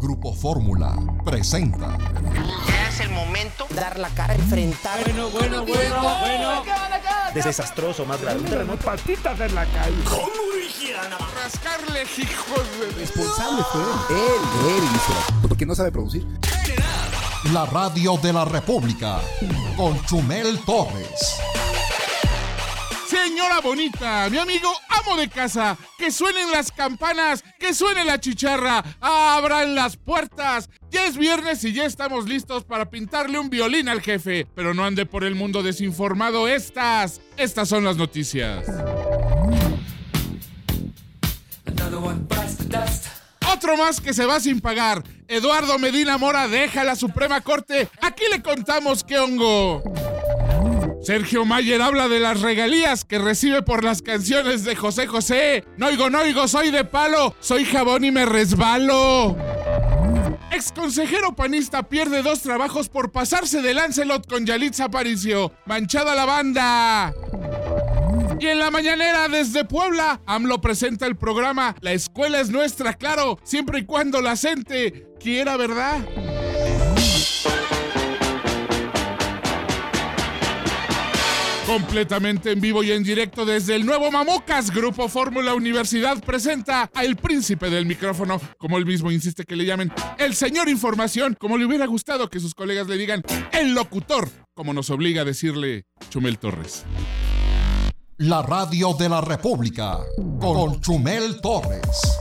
Grupo Fórmula presenta. Ya es el momento de dar la cara, enfrentar. Bueno. Desastroso, más grave. Un terremoto. Patitas en la calle. ¿Cómo dijera? Rascarle, hijos de... Responsable fue él hizo. ¿Por qué no sabe producir? La radio de la República con Chumel Torres. Señora bonita, mi amigo amo de casa, que suenen las campanas, que suene la chicharra, abran las puertas. Ya es viernes y ya estamos listos para pintarle un violín al jefe, pero no ande por el mundo desinformado. Estas son las noticias. Otro más que se va sin pagar. Eduardo Medina Mora deja la Suprema Corte. Aquí le contamos qué hongo. Sergio Mayer habla de las regalías que recibe por las canciones de José José. No oigo, soy de palo, soy jabón y me resbalo. Exconsejero panista pierde 2 trabajos por pasarse de Lancelot con Yalitza Aparicio. Manchada la banda. Y en la mañanera desde Puebla, AMLO presenta el programa La escuela es nuestra, claro, siempre y cuando la gente quiera, ¿verdad? Completamente en vivo y en directo desde el nuevo Mamocas, Grupo Fórmula Universidad presenta a el príncipe del micrófono, como él mismo insiste que le llamen, el señor Información, como le hubiera gustado que sus colegas le digan, el locutor, como nos obliga a decirle Chumel Torres. La radio de la República con Chumel Torres.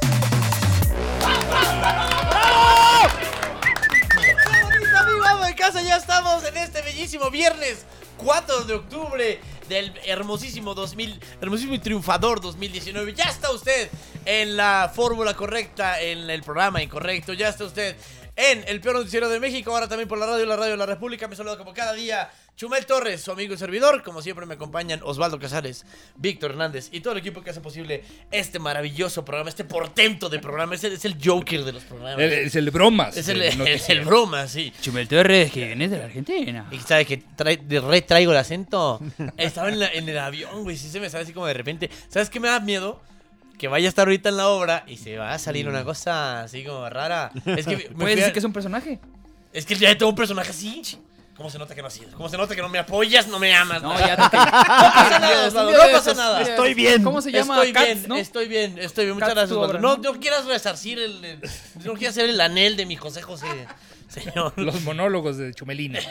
Amigos de casa, ya estamos en este bellísimo viernes 4 de octubre del hermosísimo y triunfador 2019. Ya está usted en la fórmula correcta, en el programa incorrecto. Ya está usted en el peor noticiero de México, ahora también por la radio de la República. Me saluda como cada día Chumel Torres, su amigo y servidor. Como siempre me acompañan Osvaldo Casares, Víctor Hernández y todo el equipo que hace posible este maravilloso programa, este portento de programa. Es el Joker de los programas. Es el bromas. Es el broma, sí. Chumel Torres, que viene de la Argentina. Y sabe que traigo el acento. Estaba en el avión, güey. Sí se me sale así como de repente. ¿Sabes qué me da miedo? Que vaya a estar ahorita en la obra y se va a salir una cosa así como rara. Es que ¿puedes decir que es un personaje? Es que ya tengo un personaje así. ¿Cómo se nota que no has ido? ¿Cómo se nota que no me apoyas, no me amas? No, ya te No pasa nada, Osvaldo, no pasa nada. Estoy bien. ¿Cómo se llama? Estoy bien. Muchas gracias, Osvaldo. No quieras resarcir no quieras hacer el anhel de mi José José, señor. Los monólogos de Chumelina.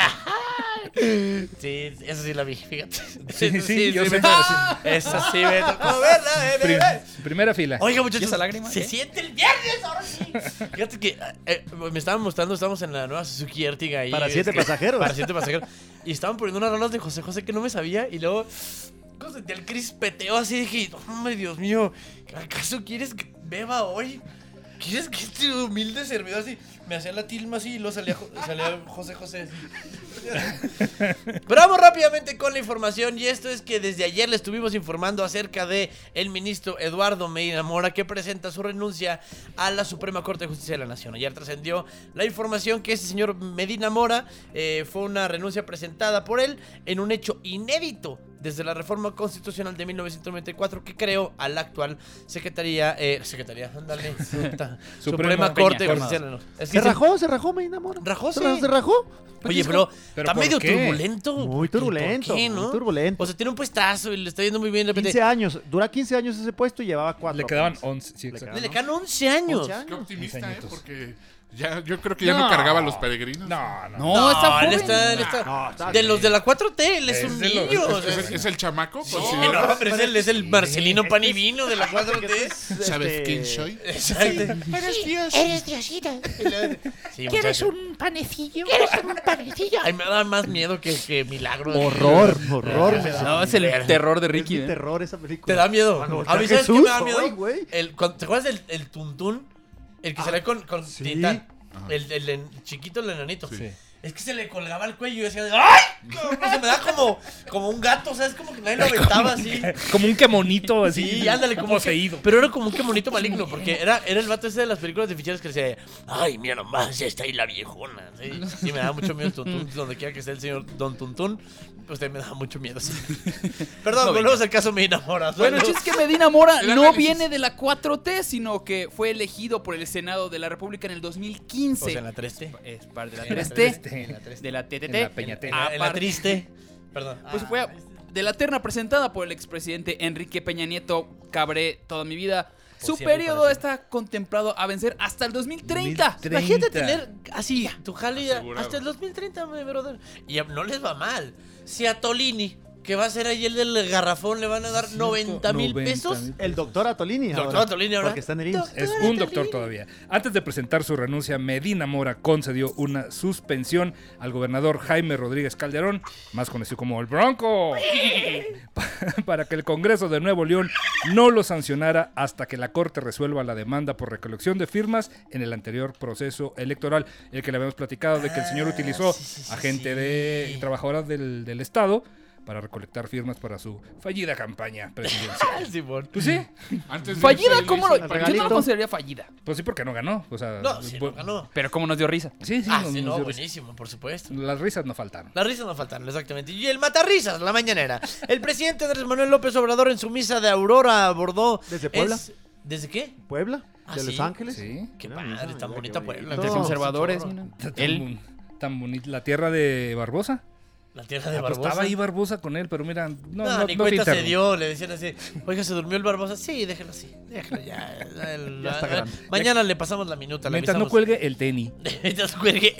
Sí, eso sí la vi, fíjate. Sí, yo sé. Esa sí me tocó verla, Primera fila. Oiga, muchachos, ¿Y esa lágrima? se siente el viernes, ahora sí. Fíjate que me estaban mostrando, estamos en la nueva Suzuki Ertiga ahí. Para 7 pasajeros. Para 7 pasajeros. Y estaban poniendo unas rolas de José José que no me sabía. Y luego sentí el crispeteo así. Dije, hombre, Dios mío, ¿acaso quieres que beba hoy? ¿Quieres que este humilde servidor así me hacía la tilma así y luego salía José José así? Pero vamos rápidamente con la información. Y esto es que desde ayer le estuvimos informando acerca de el ministro Eduardo Medina Mora, que presenta su renuncia a la Suprema Corte de Justicia de la Nación. Ayer trascendió la información que este señor Medina Mora fue una renuncia presentada por él en un hecho inédito desde la reforma constitucional de 1994 que creó a la actual Secretaría, ándale, Suprema Corte de Justicia de la Nación. ¿Se rajó Medina Mora? ¿Rajó? Sí. ¿Se rajó? Oye, pero está medio qué? turbulento. Muy turbulento. ¿Por qué, no? Muy turbulento. O sea, tiene un puestazo y le está yendo muy bien de repente. 15 años. Dura 15 años ese puesto y llevaba 4. Le quedaban 11. Sí, exacto. Le quedan 11 años. 11 años. Qué optimista, 15 añitos. porque yo creo que ya no cargaba a los peregrinos. No, Él está joven. está está de bien. los de la 4T, él es un de los- niño. o sea, ¿Es el chamaco? no, hombre, es el Marcelino Pan y Vino de la 4T. ¿Sabes quién soy? Exacto. Eres Dios. Eres Diosito. Sí, ¿Quieres muchacho. un panecillo? ¿Quieres un panecillo? Ay, me da más miedo que Milagro. Horror me da. No, es el terror de Es Ricky. un terror esa película. ¿Te da miedo? Cuando A mí, está ¿sabes qué me da Jesús, miedo? ay, güey. ¿Te acuerdas del Tuntún? El que sale con sí. Tintán. El chiquito, el enanito. Sí. Es que se le colgaba el cuello y decía, ¡ay! No, se me da como un gato, ¿sabes? Como que nadie lo aventaba así. Como un quemonito así. Sí, ándale, como poseído. Pero era como un quemonito maligno, porque era el vato ese de las películas de ficheros que decía, ay, mira nomás, ya está ahí la viejona. Sí, me da mucho miedo Tuntún, donde quiera que esté el señor Don Tuntún, pues me da mucho miedo. Sí. Perdón, volvemos al caso Medina Mora. Bueno, el chiste es que Medina Mora El no análisis. viene de la 4T, sino que fue elegido por el Senado de la República en el 2015. O sea, en la 3T. Es parte de la En la 3T, de la TTT. En la Peñate. En la Aparte- triste. Perdón. Pues fue de la terna presentada por el expresidente Enrique Peña Nieto, Cabré toda mi vida. Su siempre periodo parece. está contemplado a vencer hasta el 2030. Imagínate tener así tu jale Asegurado. hasta el 2030, mi brother. Y no les va mal. Si a Tolini, que va a ser ahí el del garrafón, le van a dar 90,000 pesos. El doctor Atolini. Doctor ahora, Atolini ahora. Porque está en el IMSS. Es un doctor todavía. Antes de presentar su renuncia, Medina Mora concedió una suspensión al gobernador Jaime Rodríguez Calderón, más conocido como el Bronco, para que el Congreso de Nuevo León no lo sancionara hasta que la Corte resuelva la demanda por recolección de firmas en el anterior proceso electoral, el que le habíamos platicado de que el señor utilizó a gente de trabajadoras del Estado para recolectar firmas para su fallida campaña presidencial. Simón. Pues sí, Antes de Fallida, irse, ¿cómo le lo? hizo- Yo no regalito. lo consideraría fallida. pues sí porque no ganó. O sea, No, sí, no ganó. Pero cómo nos dio risa. Sí, sí, Ah, nos- sí, nos no, dio risa. buenísimo, por supuesto. Las risas no faltaron. Las risas no faltaron, exactamente. Y el matarrisas, la mañanera. El presidente Andrés Manuel López Obrador en su misa de Aurora abordó... ¿Desde Puebla? ¿Desde qué? Puebla, Ah, de ¿sí? Los Ángeles. Sí. Qué Mira, padre, mira, tan mira, bonita qué Puebla. bonito. Entre conservadores. Chorro. mira. Tan, tan bonita. La tierra de Barbosa. La tierra de Ah, pues Barbosa. estaba ahí Barbosa con él, pero mira, No, ni te cuenta se interrumpo. dio, le decían así, oiga, ¿se durmió el Barbosa? Sí, déjelo así, déjelo ya. Ya está grande. Mañana le pasamos la minuta, le Mientras no avisamos. cuelgue el tenis. Mientras cuelgue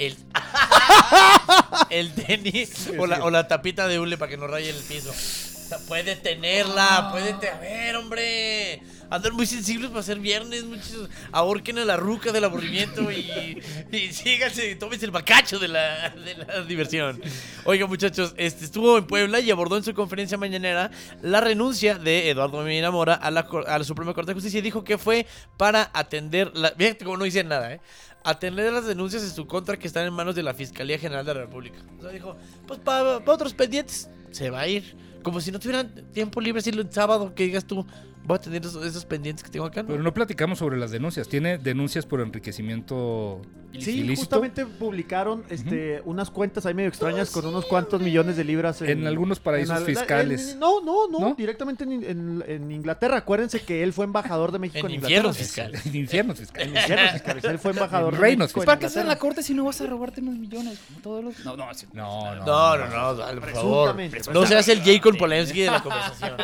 el tenis o la tapita de hule para que no raye el piso. O sea, puede tenerla, a ver, hombre. Andan muy sensibles para ser viernes, muchachos. Ahorquen a la ruca del aburrimiento y síganse, tómense el bacacho de la diversión. Oiga, muchachos, estuvo en Puebla y abordó en su conferencia mañanera la renuncia de Eduardo Medina Mora a la Suprema Corte de Justicia y dijo que fue para atender fíjate cómo no dice nada, atender las denuncias en su contra que están en manos de la Fiscalía General de la República. O sea, dijo, pues para otros pendientes se va a ir. Como si no tuvieran tiempo libre, si el sábado que digas tú, voy a tener esos pendientes que tengo acá, ¿no? Pero no platicamos sobre las denuncias. Tiene denuncias por enriquecimiento Sí, ilícito. justamente publicaron unas cuentas ahí medio extrañas con unos cuantos millones de libras En algunos paraísos fiscales. No, ¿No? directamente en Inglaterra. Acuérdense que él fue embajador de México en En Inglaterra. infiernos fiscales. En infiernos fiscales. En infiernos fiscales. Él fue embajador En de reinos México en ¿Para qué estás en la Inglaterra. corte si no vas a robarte unos millones? Como todos los... No, sí. No, no. No, dale, por favor. Presuntamente. No seas el Jacob Polensky de la conversación.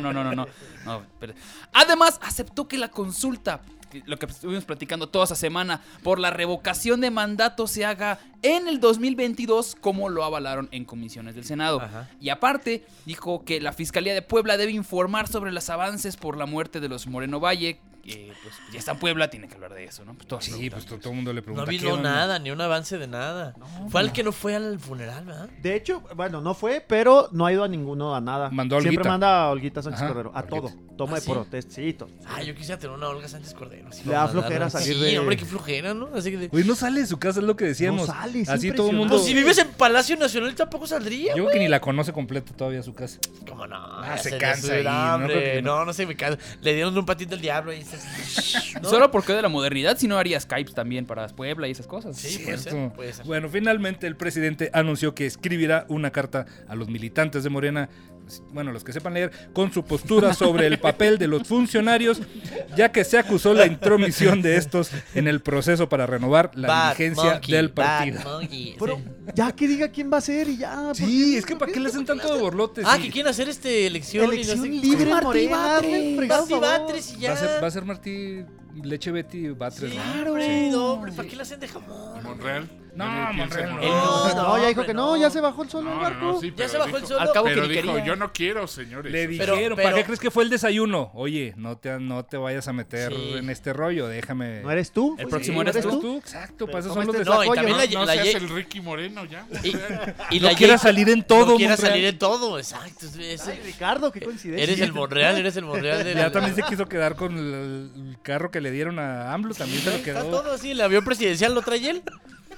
No, pero- Además, aceptó que la consulta, lo que estuvimos platicando toda esa semana, por la revocación de mandato se haga en el 2022, como lo avalaron en comisiones del Senado. Ajá. Y aparte, dijo que la Fiscalía de Puebla debe informar sobre los avances por la muerte de los Moreno Valle. Que pues ya está en Puebla, tiene que hablar de eso, ¿no? Pues, todos Sí, preguntan. pues todo el mundo le No pregunta. ha ¿qué habido onda? nada, ni un avance de nada. Fue al que no fue al funeral, ¿verdad? De hecho, bueno, no fue, pero no ha ido a ninguno, a nada. Mandó a Siempre Olguita. manda a Olguita Sánchez Ajá, Cordero. A Olguita. todo. Toma ¿Ah, de sí? protestito. Ah, yo quisiera tener una Olga Sánchez Cordero. así Le da para flojera mandarla. salir Sí, de- hombre, qué flojera, ¿no? Así que... Güey, no sale de su casa, es lo que decíamos. No sale, es Así todo el impresionante. mundo. Pues si vives en Palacio Nacional tampoco saldría, Yo güey. creo que ni la conoce completa todavía su casa. ¿Cómo no? Se Ya cansa le ahí, da no creo hambre. que no. No se me cansa. Le dieron un patito al diablo y ¿no? Solo porque de la modernidad, si no haría Skype también para Puebla y esas cosas. Sí, puede Cierto. ser, puede ser. Bueno, finalmente el presidente anunció que escribirá una carta a los militantes de Morena, bueno, los que sepan leer, con su postura sobre el papel de los funcionarios, ya que se acusó la intromisión de estos en el proceso para renovar la Bad dirigencia monkey, del bad partido. monkey. Pero ya que diga quién va a ser y ya. Sí, es que ¿para qué le hacen tanto de borlotes? Ah, Sí. que quieren hacer elección. Elección y no sé- libre en Martí Morena. Batres. hazme el fregado Martí favor. Batres y ya. Va a ser Martí Leche Betty Batres, Sí, ¿no? hombre, no, hombre, ¿para qué la hacen de jamón? Monreal. No, Yo ni pienso en Monreal no. Monreal. No, ya dijo hombre, que no, ya se bajó el solo el No, barco. no, sí, Ya pero se bajó el dijo- suelo. Al cabo que Pero ni dijo, quería. yo no quiero, señores. Le Pero- dijeron, ¿para pero- qué crees que fue el desayuno? Oye, no te vayas a meter Sí. en este rollo, déjame. ¿No eres tú? El Pues próximo sí, eres ¿no tú. Exacto, Pero para eso toma son los este No, y desarrollo, también No la seas Ye- el Ricky Moreno ya. y No la quiera Ye- salir en todo, No quiera Monreal. salir en todo, exacto. Ay, Ricardo, qué coincidencia. Eres el Monreal, eres el Monreal del... Ya también se quiso quedar con el carro que le dieron a AMLO, también se lo Está quedó. todo así, el avión presidencial lo trae él.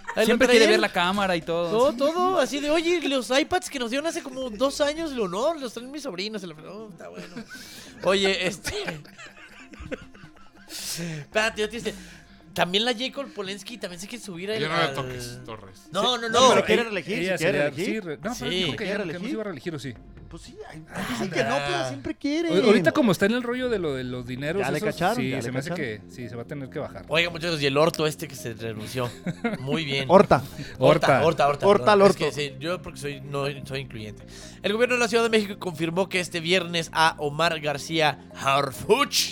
Ahí lo Siempre trae quiere él. ver la cámara y todo. Todo, así de, oye, los iPads que nos dieron hace como 2 años, no, los traen mis sobrinos. Está bueno. Oye, Espérate, yo te dice. También la J. Cole Polensky también se quiere subir Ya no la toques, Torres. No. pero quiere reelegir, Ella si quiere sería- reelegir. sí, no, Sí. pero dijo que ¿Quiere ya no se reelegir? iba a reelegir o sí. Pues sí, dicen que no, pero siempre quiere. Ahorita como está en el rollo de lo de los dineros, Ya le esos, cacharon, sí, ya le se me hace cacharon. que sí, se va a tener que bajar. Oiga, muchachos, y el orto que se renunció. Muy bien. Horta. Horta. Horta, al Es orto. que sí, yo porque no soy incluyente. El gobierno de la Ciudad de México confirmó que este viernes a Omar García Harfuch.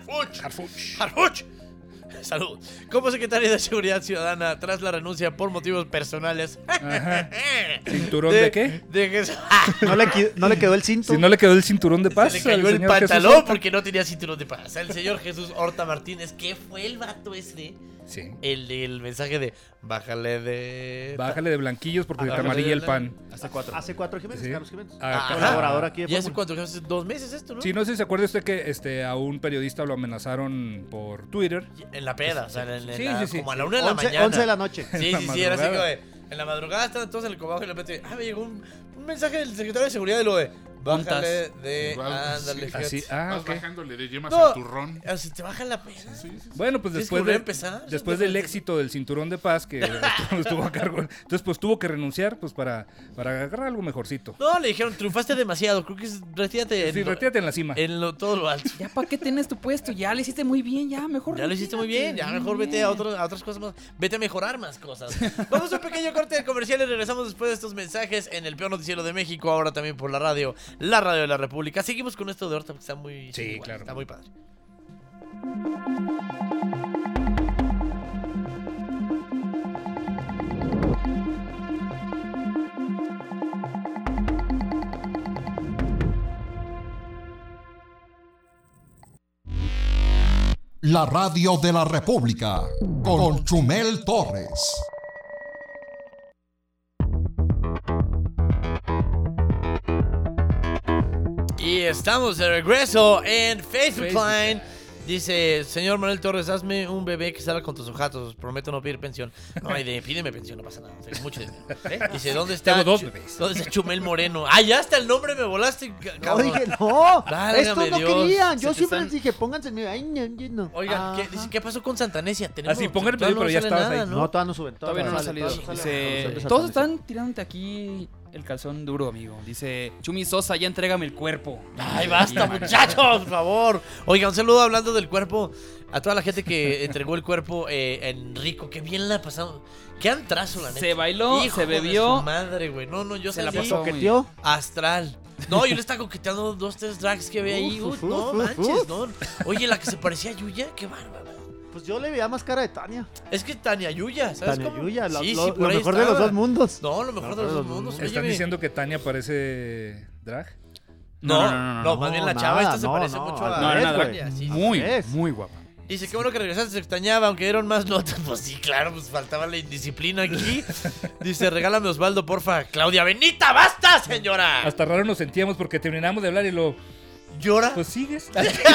Salud. Como secretario de Seguridad Ciudadana tras la renuncia por motivos personales. Ajá. ¿Cinturón de qué? De que No le quedó el cinto. Si no le quedó el cinturón de paz. se le cayó al el señor Jesús pantalón Horta. porque no tenía cinturón de paz. El señor Jesús Horta Martínez, ¿qué fue el vato ese? Sí. El del mensaje de bájale de... Bájale de blanquillos porque te Bájale amarilla de el pan. Hace 4 Jiménez, Sí. Carlos Jiménez. Ah, Colaborador aquí de ¿Y hace Fórmula. cuánto? Hace 2 meses esto, ¿no? Sí, no sé si se acuerda usted que a un periodista lo amenazaron por Twitter. En la peda, o sea, Sí, sí. como a la 1 de la mañana. 11 de la noche. Sí, En sí, la sí, era así como madrugada. de... En la madrugada estaban todos en el cobajo y de repente... me llegó un mensaje del secretario de Seguridad de lo de... Bájale de... Igual, Ándale, sí. fíjate. Así, Vas ok. bajándole de yemas No. al turrón. Así te baja la pena. Bueno, pues Tienes que después, volver a empezar. después del éxito del cinturón de paz que estuvo a cargo, entonces pues tuvo que renunciar pues para agarrar algo mejorcito. No, le dijeron, triunfaste demasiado. Creo que retírate Sí, retírate en la cima. todo lo alto. Ya, ¿para qué tienes tu puesto? Ya lo hiciste muy bien, ya, mejor. Ya lo hiciste muy bien, ya mejor vete a otras cosas más. Vete a mejorar más cosas. Vamos a un pequeño corte de comercial y regresamos después de estos mensajes en el peor noticiero de México, ahora también por la radio de la República. Seguimos con esto de Horta porque está muy... Sí, bueno, claro. Está muy padre. La radio de la República con Chumel Torres. Y estamos de regreso en Facebook Line. Dice, señor Manuel Torres, hazme un bebé que salga con tus ojatos. Prometo no pedir pensión. No, pídeme pensión, no pasa nada. Tengo mucho dinero. Dice, ¿dónde está? Tengo 2 bebés. ¿Dónde está Chumel Moreno? Ah, ya hasta el nombre me volaste, No, cabrón. dije, no. Válgame Estos no Dios. querían. Se Yo te siempre están- les dije, pónganse en mi. Ay, no. Oigan, Ajá. ¿qué pasó con Santanesia? Tenemos, Así, pongan el todavía pedido, pero ya sale estabas nada, ahí. No, todavía no suben. Todavía no ha sale, salido. todavía no sale. Dice, Sale todos Satanás. están tirándote aquí el calzón duro, amigo. Dice, Chumi Sosa, ya entrégame el cuerpo. Ay, basta, muchachos, por favor. Oigan, un saludo hablando del cuerpo a toda la gente que entregó el cuerpo en Rico. Qué bien la pasamos. Qué antrazo, la neta. Se bailó, Hijo se de bebió. su madre, güey. No, yo Se la salí pasó muy ¿Coqueteó? astral. No, yo le estaba coqueteando 2, 3 drags que había ahí. No manches, no. Oye, la que se parecía a Yuya, qué bárbara. Pues yo le veía más cara de Tania. Es que Tania Yuya, ¿sabes Tania cómo? Yuya, Sí, lo por ahí mejor de los estaba. dos mundos. No, lo mejor de los dos mundos. ¿Están Óyeme. diciendo que Tania parece drag? No, más bien la chava esta se parece mucho a No, era güey. Tania, sí. Muy, Es. muy guapa. Dice, qué bueno que regresaste, se extrañaba, aunque dieron más notas. Pues sí, claro, pues faltaba la indisciplina aquí. Dice, regálame Osvaldo, porfa. Claudia Benita, basta, señora. Hasta raro nos sentíamos porque terminamos de hablar y lo... ¿Llora? Pues sigues.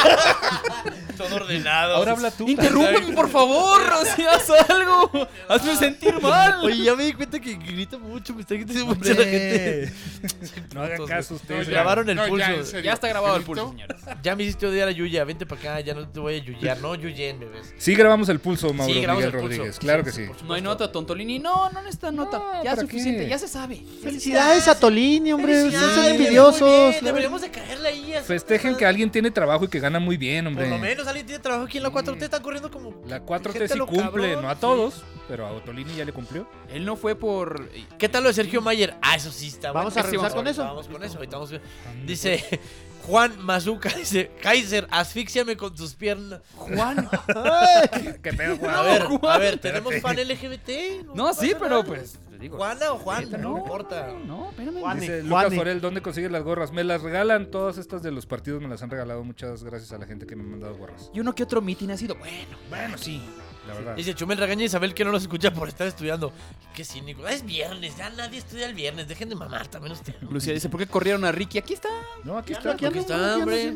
Todo ordenado. Ahora habla tú. Interrúmpeme, por favor, o sea, haz algo. Hazme sentir mal. Oye, ya me di cuenta que grita mucho, me está gritando mucho la gente. No hagan caso ustedes. Grabaron el No, pulso. ya, en serio. Ya está grabado el ¿Grito? pulso, señores. Ya me hiciste odiar a Yuya, vente para acá, ya no te voy a yuyar. No, Yuyen, bebés. Sí grabamos el pulso, Mauro Sí, grabamos Miguel el pulso. Rodríguez. Claro que sí. por supuesto. No hay nota, Tontolini. No necesita nota. No, Ya es ¿para suficiente, qué? ya se sabe. Felicidades a Tolini, hombre. Ustedes son Felicidades, envidiosos. muy bien, deberíamos de caerle ahí. así. Festejen que alguien tiene trabajo y que gana muy bien, Por lo hombre. menos alguien tiene trabajo aquí en la 4T, están corriendo como... La 4T gente sí lo cumple, cabrón, no a sí. todos, pero a Otolini ya le cumplió. Él no fue por. ¿Qué tal lo de Sergio Mayer? Ah, eso sí está Vamos bueno. a revisar con eso. Vamos con eso, ahorita vamos a- Dice Juan Mazuca, dice, Kaiser, asfíxiame con tus piernas. Juan. ¿Qué pedo, Juan? A ver, ¿tenemos fan LGBT? No, sí, pasa pero nada. pues. te digo. ¿Juana o Juan? No importa. No, espérame. Juan. Dice Juani. Lucas Forel, ¿dónde consigues las gorras? Me las regalan, todas estas de los partidos me las han regalado. Muchas gracias a la gente que me ha mandado gorras. Y uno que otro meeting ha sido bueno. Bueno, sí, la verdad. Dice Chumel regaña a Isabel que no nos escucha por estar estudiando. Qué cínico. Es viernes, ya nadie estudia el viernes. Dejen de mamar también ustedes. Lucía dice, ¿por qué corrieron a Ricky? Aquí está. No, aquí está. Aquí está, hombre.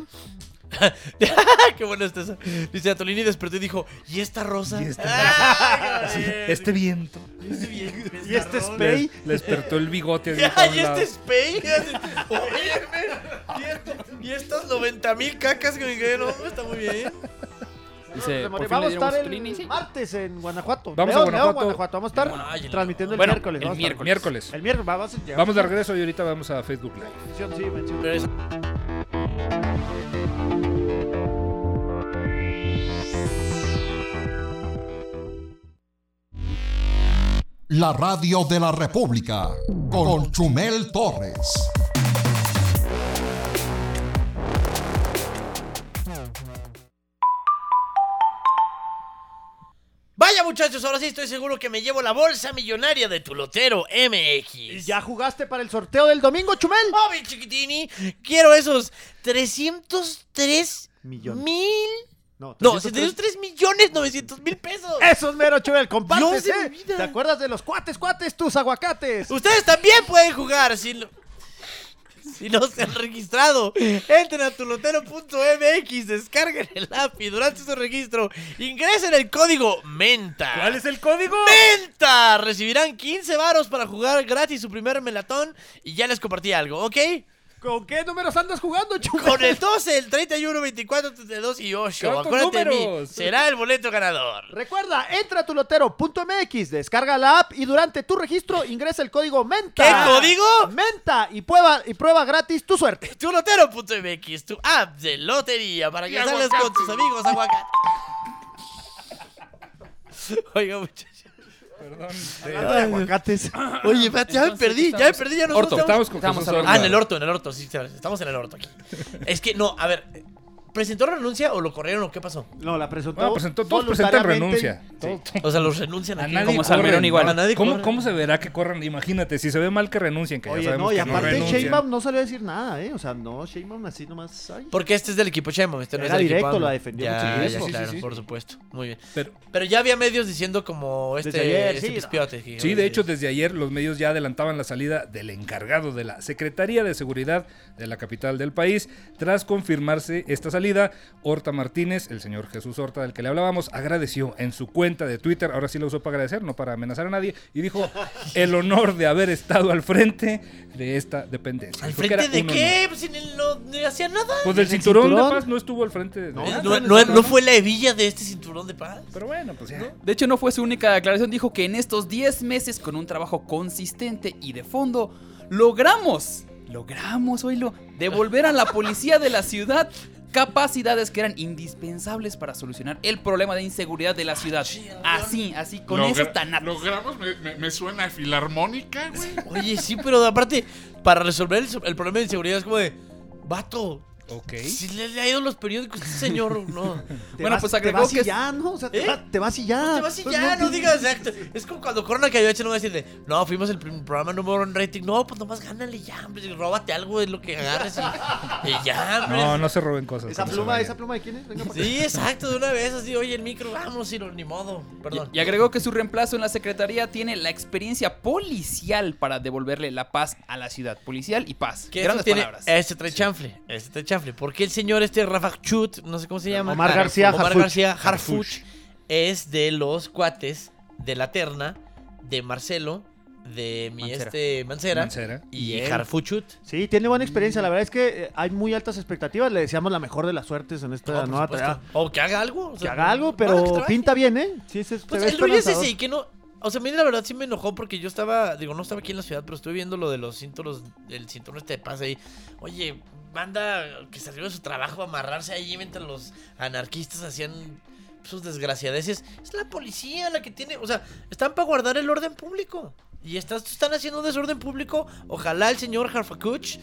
Qué bueno está eso. Dice Atolini despertó y dijo, ¿y esta rosa? Y esta Ay, Sí, joder. este viento. Este Y este Spey. Le despertó el bigote así Ya, para un y lado. este Spey. Óyeme. Y estas 90,000 cacas que me quedé, no, está muy bien. Dice, por fin le Vamos a dieron estar Mussolini, el sí. martes en Guanajuato. Vamos a Guanajuato. Vamos a estar Ay, transmitiendo el Bueno, miércoles. el vamos a estar. miércoles. El miércoles. Vamos de regreso y ahorita vamos a Facebook Live. Sí, mención. Pero es- La radio de la República con Chumel Torres. Vaya muchachos, ahora sí estoy seguro que me llevo la bolsa millonaria de tu lotero MX. ¿Y ya jugaste para el sorteo del domingo, Chumel? Oh, mi chiquitini, quiero esos 303 Millones. mil... No, No, 303,900,000 pesos. Eso es mero, Chumel. Compartes, Dios de mi vida. ¿Te acuerdas de los cuates, tus aguacates? Ustedes también pueden jugar si no se han registrado. Entren a tulotero.mx, descarguen el app y durante su registro ingresen el código MENTA. ¿Cuál es el código? ¡MENTA! Recibirán 15 varos para jugar gratis su primer melatón y ya les compartí algo, ¿ok? ¿Con qué números andas jugando, Chumel? Con el 12, el 31, 24, 32 y 8. ¿Cuántos Acuérdate de mí, números? será el boleto ganador. Recuerda, entra a tulotero.mx, descarga la app y durante tu registro ingresa el código MENTA. ¿Qué código? MENTA y prueba gratis tu suerte. Tulotero.mx, tu app de lotería para que salgas con tus amigos aguacate. Oiga, muchachos. Perdón. Hablando de aguacates. Oye, ya me perdí, ya no Orto. Estamos con Estamos Jesús hablando. Ah, Orta. en el orto, sí, estamos en el orto aquí. Es que, no, a ver, ¿presentó renuncia o lo corrieron o qué pasó? No, la presentó. Bueno, todos presentan renuncia. O sea, los renuncian A aquí. nadie Como corren. Salmerón igual. A nadie corren. ¿Cómo se verá que corran? Imagínate, si se ve mal que renuncien, que ya Oye, sabemos no, y que no aparte renuncian. Sheinbaum no salió a decir nada, ¿eh? O sea, no, Sheinbaum así nomás. Ay. Porque este es del equipo Chemo, este no Era es del directo, equipo AMLO. la defendió Ya, muchísimo. ya, Sí, claro, sí. por supuesto. Muy bien. Pero, Pero ya había medios diciendo como Desde ayer, este sí, pispiote. que- sí, de hecho, desde ayer los medios ya adelantaban la salida del encargado de la Secretaría de Seguridad de la capital del país. Tras confirmarse esta salida, Horta Martínez, el señor Jesús Horta del que le hablábamos, agradeció en su cuenta de Twitter, ahora sí lo usó para agradecer, no para amenazar a nadie, y dijo el honor de haber estado al frente de esta dependencia. ¿Al Dijo que frente era de un qué? honor. Pues si ni no hacía nada. Pues del ¿En el cinturón de cinturón? paz no estuvo al frente de nada. No fue la hebilla de este cinturón de paz. Pero bueno, pues ya. De hecho, no fue su única declaración. Dijo que en estos 10 meses, con un trabajo consistente y de fondo, logramos, oílo, devolver a la policía de la ciudad capacidades que eran indispensables para solucionar el problema de inseguridad de la ciudad. Así, con eso tan Logramos, me suena a filarmónica, güey. Oye, sí, pero aparte, para resolver el problema de inseguridad es como de, vato, Ok. si le ha ido los periódicos este señor, no. Bueno, pues te agregó vas que y ya, ¿no? O sea, ¿Eh? te vas y ya. Te vas y Pues ya, no te- digas exacto. Es como cuando Corona cayó no va a decirle, no, fuimos el programa número 1 en rating. No, pues nomás gánale ya, hombre, róbate algo de lo que agarres y ya, hombre. No, no se roben cosas. ¿Esa cuando se pluma vayan. de quién es? Venga, para Sí, exacto, de una vez así, oye, el micro, vamos, y ni modo, perdón. Y agregó que su reemplazo en la secretaría tiene la experiencia policial para devolverle la paz a la ciudad. Policial y paz. Que Grandes esto tiene, palabras. este trae chanfle. Porque el señor Rafa Chut, no sé cómo se llama. Omar García Harfuch, es de los cuates de la terna de Marcelo, de mi Mancera. Mancera. Y Y él. Harfuchut. Sí, tiene buena experiencia. La verdad es que hay muy altas expectativas. Le deseamos la mejor de las suertes en esta por nueva supuesto. tarea. O que haga algo. O sea, Que haga algo, bueno, que pero trabaje. pinta bien, ¿eh? Sí, se Pues ve el rollo es esperanzador. ese, y que no. O sea, a mí la verdad sí me enojó porque yo estaba, no estaba aquí en la ciudad, pero estuve viendo lo de los cinturones, el cinturón este de paz ahí. Oye, banda que salió de su trabajo a amarrarse ahí mientras los anarquistas hacían sus desgraciadeces. Es la policía la que tiene, o sea, están para guardar el orden público. Y están haciendo un desorden público. Ojalá el señor Harfuch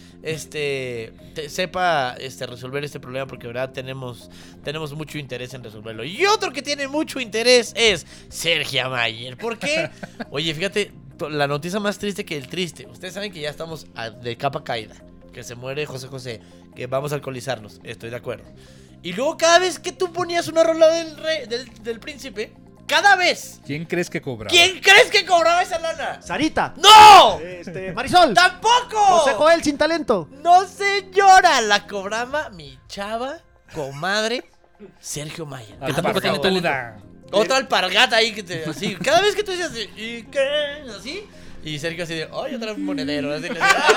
sepa resolver este problema, porque de verdad tenemos mucho interés en resolverlo. Y otro que tiene mucho interés es Sergio Mayer. ¿Por qué? Oye, fíjate, la noticia más triste que el triste. Ustedes saben que ya estamos de capa caída, que se muere José José, que vamos a alcoholizarnos. Estoy de acuerdo. Y luego cada vez que tú ponías una rola del príncipe, cada vez, ¿Quién crees que cobraba? ¿quién crees que cobraba esa lana? Sarita. ¡No! Marisol. ¡Tampoco! José Joel sin talento. No, señora, la cobraba mi chava, comadre, Sergio Mayer. A Que la tampoco tiene pajabuda. Otra alpargata ahí que te. Así. Cada vez que tú dices así. ¿Y qué? Así. Y Sergio así de. ¡Ay, otra monedero! Así, así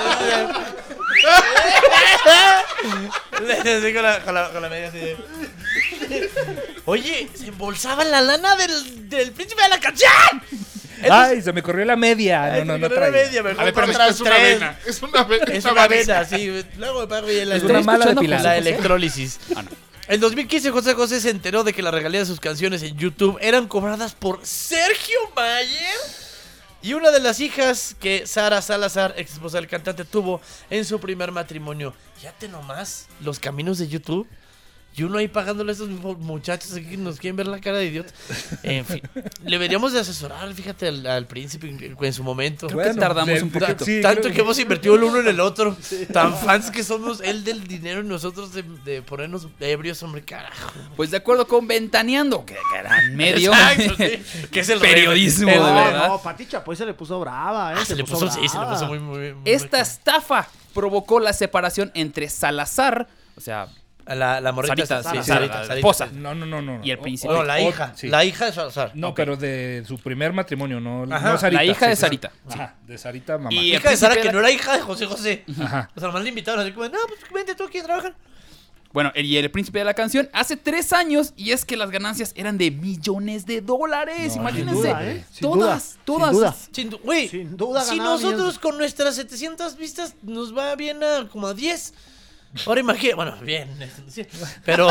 con la media así de. Oye, se embolsaba la lana del príncipe de la canción. Ay, se me corrió la media. No trae. A ver, pero es una vena. Es una vena. Es una vena, sí. Luego me pago bien Es una mala depilada. la electrólisis. No. En 2015, José José se enteró de que la regalía de sus canciones en YouTube eran cobradas por Sergio Mayer y una de las hijas que Sara Salazar, ex esposa del cantante, tuvo en su primer matrimonio. Fíjate nomás los caminos de YouTube. Y uno ahí pagándole a estos muchachos aquí que nos quieren ver la cara de idiotas. En fin, le deberíamos de asesorar, fíjate, al príncipe en su momento. Creo que tardamos un poquito. Sí, Tanto que hemos invertido el uno en el otro. Tan fans que somos él del dinero y nosotros de ponernos ebrios, hombre, carajo. Pues de acuerdo con Ventaneando, que era en medio. Exacto, sí, que es el periodismo, rey. de verdad. No, Pati Chapoy se le puso brava, ¿eh? Se le puso muy Esta estafa provocó la separación entre Salazar, o sea, la morrita. Sarita, Sarita. esposa, No. y el príncipe. No, la hija. Sí. La hija de Salazar. No, pero de su primer matrimonio, no, Ajá. no Sarita. La hija de sí. Sarita. Ajá, de Sarita, mamá. Y- Hija de Sara, príncipe que era- no era hija de José José. Ajá. O sea, nomás le invitaron así como, no, pues vente tú aquí a trabajar. Bueno, y el príncipe de la canción hace 3 años, y es que las ganancias eran de millones de dólares. No, Imagínense, sin duda, ¿eh? Sin todas. duda. Güey, Sin duda si ganaba nosotros millones. con nuestras 700 vistas nos va bien a como a 10. Ahora imagínate, bueno, bien, sí, pero...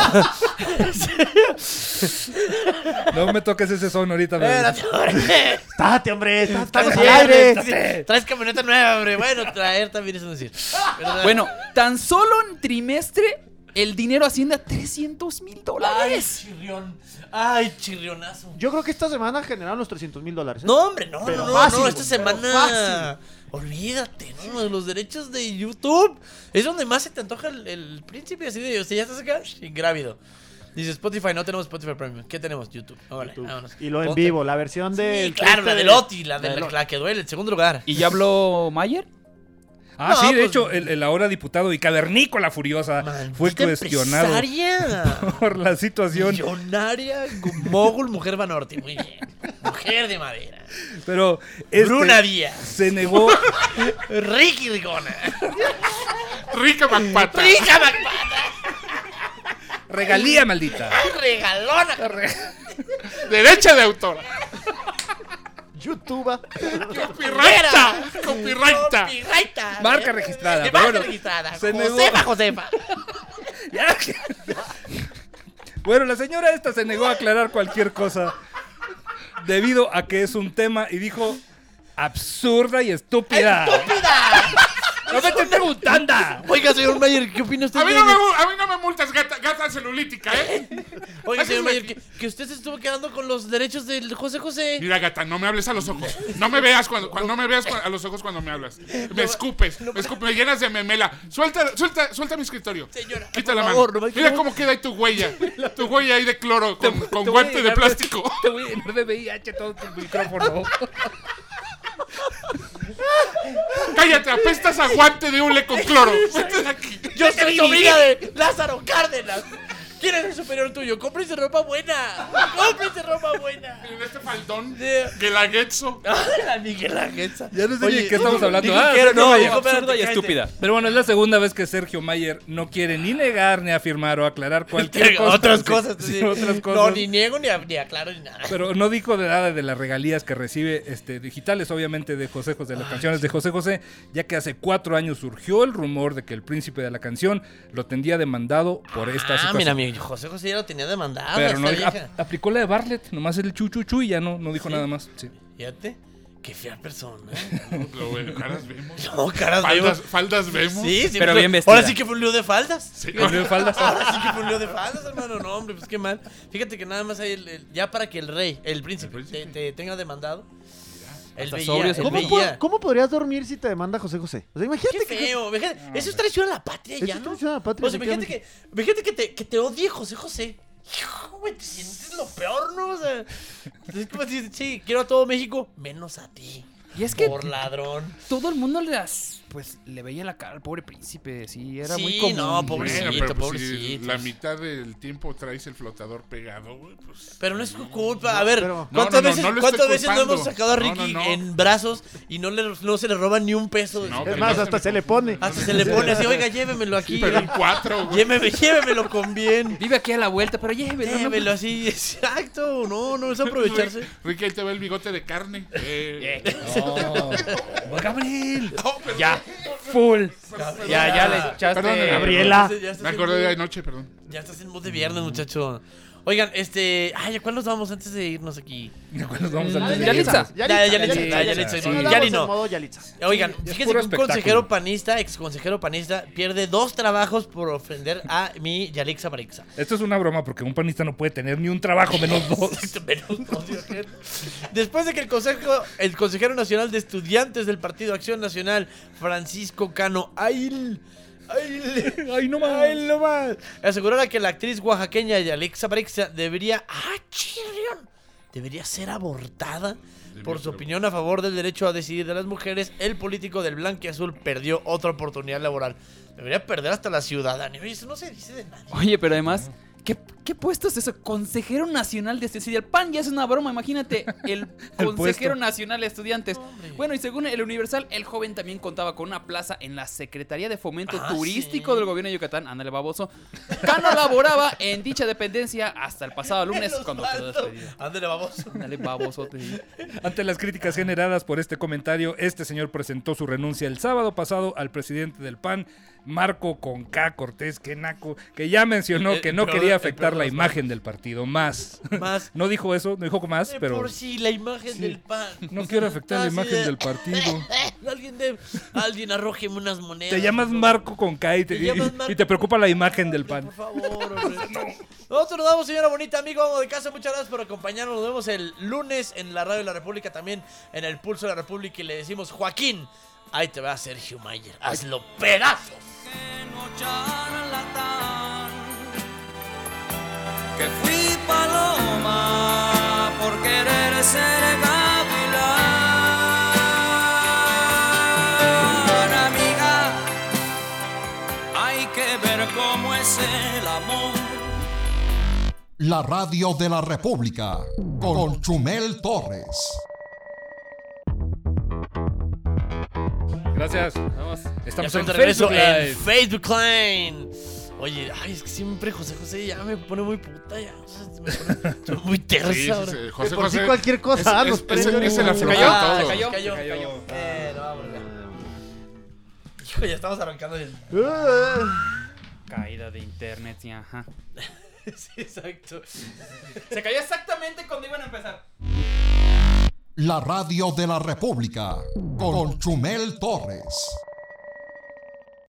No me toques ese son ahorita. bebé. Espérate, Estate, hombre, estamos Estás al aire. bien, traes camioneta nueva, hombre. Bueno, traer también es un decir. ¿Verdad? Bueno, tan solo en trimestre, el dinero asciende a $300,000. Chirrión. Ay, chirrionazo. Yo creo que esta semana generaron los $300,000. ¿eh? No, hombre, no, Pero no, fácil, no, esta güey, semana. pero fácil. Olvídate, ¿no? De los derechos de YouTube. Es donde más se te antoja el príncipe, así de, o sea, ya estás acá, ingrávido. Dice Spotify, no tenemos Spotify Premium. ¿Qué tenemos? YouTube. Órale, vámonos. Y lo en Ponte. vivo, la versión de. Sí, claro, la de Loti, la que duele, el segundo lugar. ¿Y ya habló Mayer? Ah, No, sí, de pues- hecho, el ahora diputado y cavernícola furiosa fue Maldita cuestionado empresaria. por la situación. Millonaria, mogul, mujer Banorte. Muy bien. Mujer de madera. Pero Bruna Díaz. se negó. Ricky Ricona. Rica McPata. Rica McPata. Regalía, maldita. Regalona. Derecha de autor. YouTube. Copyrighta. Copyrighta. Copyrighta. Marca registrada, De pero marca bueno, registrada. se negó. Josefa. Ya. Bueno, la señora esta se negó a aclarar cualquier cosa debido a que es un tema y dijo absurda y estúpida. ¡Estúpida! No me estoy preguntando. Oiga, señor Mayer, ¿qué opina usted? A mí no me multas, gata celulítica, ¿eh? Oiga, señor Mayer, que usted se estuvo quedando con los derechos del José José. Mira, gata, no me hables a los ojos. No me veas no me veas a los ojos cuando me hablas. Me escupes, me llenas de memela. Suelta mi escritorio. Señora, Quita por la favor, mano. no me Mira quiero- cómo queda ahí tu huella. Tu huella ahí de cloro con Te voy guante a de llenar plástico. Te voy a llenar de VIH todo tu micrófono. Cállate, apestas a guante de hule con cloro. Vete de aquí. Yo soy sobrina de Lázaro Cárdenas. ¿Quién es el superior tuyo? Cómprese ropa buena. Cómprese ropa buena. Miren este faldón. De- Guelaguetzo. La Miguel Ángel. Ya no sé ni de qué estamos hablando. Dijo Ah, que era- Sergio no, Mayer. dijo, espérate, Absurda y cállate. estúpida. Pero bueno, es la segunda vez que Sergio Mayer no quiere ni negar, ni afirmar o aclarar cualquier cosa. Otras Sí, cosas. sí, sí. otras No, cosas. ni niego ni aclaro ni nada. Pero no dijo de nada de las regalías que recibe digitales, obviamente, de José José, de las canciones de José José, ya que hace 4 años surgió el rumor de que el príncipe de la canción lo tendría demandado por esta situación. Mira, mi José José ya lo tenía demandado. Pero no esta vieja. aplicó la de Bartlett, nomás el chu y ya no dijo nada más. Sí. Fíjate, qué fea persona. Lo bueno, caras vemos. No, caras vemos. Faldas vemos. Sí, sí, Pero pues, bien vestida. Ahora sí que fue un lío de faldas. Sí. ¿Cambió de faldas? Ahora sí que fue un lío de faldas, hermano. No, hombre, pues qué mal. Fíjate que nada más hay ya para que el príncipe te tenga demandado. Él Hasta veía, sobrio él se ¿Cómo, veía. ¿Cómo podrías dormir si te demanda José José? O sea, imagínate Qué que. feo. Eso es traición a la patria Eso ya, es ¿no? traición a la patria, O sea, imagínate que te odie José José. Hijo, güey, te sientes lo peor, ¿no? O sea, es como decir, sí, quiero a todo México, menos a ti. Y es que Por ladrón. todo el mundo las pues le veía la cara al pobre príncipe, sí, era Sí, muy común. no, pobrecito. Bueno, pero pues, pobrecito. si la mitad del tiempo traes el flotador pegado, güey, pues... Pero no es su culpa. A ver, pero- ¿cuántas No, veces, no lo ¿cuántas estoy veces no culpando. hemos sacado a No, Ricky no. en brazos y no se le roban ni un peso? No, Es que más, no hasta me se le pone. Hasta se le pone así, oiga, llévemelo aquí. Pero en 4, güey. Llévemelo con bien. Vive aquí a la vuelta, pero llévelo. Llévemelo así, exacto. No es aprovecharse. Ricky, ahí te ve el bigote de carne. No. Gabriel. No, perdón. Ya, full. Ya le echaste. Perdónenme. Gabriela. Ya estás Me en acordé de mood- anoche, perdón. Ya estás en mood de viernes, muchacho. Oigan, ¿a cuál nos vamos antes de irnos aquí? ¿Cuándo nos vamos a Yalitza. Yalitza. Sí, Yali no. en modo Yalitza. Oigan, Sí, es fíjense puro que un espectáculo. ex consejero panista, pierde 2 trabajos por ofender a mi Yalixa Barixa. Esto es una broma porque un panista no puede tener ni un trabajo menos 2. Después de que el consejero nacional de estudiantes del Partido Acción Nacional, Francisco Cano Ay, no más. Asegurara que la actriz oaxaqueña Yalixa Barixa debería ser abortada por su opinión a favor del derecho a decidir de las mujeres. El político del blanquiazul perdió otra oportunidad laboral. Debería perder hasta la ciudadanía. Oye, eso no se dice de nadie. Oye, pero además, ¿qué puesto es eso? Consejero nacional de estudiantes. El PAN ya es una broma, imagínate. El consejero puesto. nacional de estudiantes. Hombre. Bueno, y según el Universal, el joven también contaba con una plaza en la Secretaría de Fomento Turístico sí. del gobierno de Yucatán. Ándale, baboso. Cano laboraba en dicha dependencia hasta el pasado lunes, cuando quedó despedido. Ándale, vamos. Ándale, babosote. Ante las críticas generadas por este comentario, este señor presentó su renuncia el sábado pasado al presidente del PAN, Marco con K. Cortés, que naco, que ya mencionó que no peor- quería el afectar peor la de los imagen del partido. Más. Más. No dijo eso, no dijo más, pero Por si la imagen del PAN. no quiero afectar la Así imagen de- del partido. Alguien arrójeme unas monedas. Te llamas por favor. Marco con K y Te llamas y Marco te preocupa la imagen del Por PAN. favor, hombre. Nosotros nos damos, señora bonita, amigo, amo de casa. Muchas gracias por acompañarnos. Nos vemos el lunes en la Radio de la República, también en el Pulso de la República. Y le decimos, Joaquín, ahí te va Sergio Mayer. Hazlo pedazos. Que fui paloma por querer ser gavilán, amiga. Hay que ver cómo es el amor. La Radio de la República con Chumel Torres. Gracias. Vamos. Ya Estamos estamos en de regreso Facebook en Live. Facebook Line. Oye, es que siempre José ya me pone muy puta ya. O sea, soy muy tersa Sí, ahora. sí, José Por si José. cualquier cosa, es- nos es- prende. es el afloja cayó, todo. se cayó. Cayó. No, vamos ya. Hijo, ya estamos arrancando el... Caída de internet, sí, ajá. Sí, exacto. Se cayó exactamente cuando iban a empezar. La Radio de la República con Chumel Torres.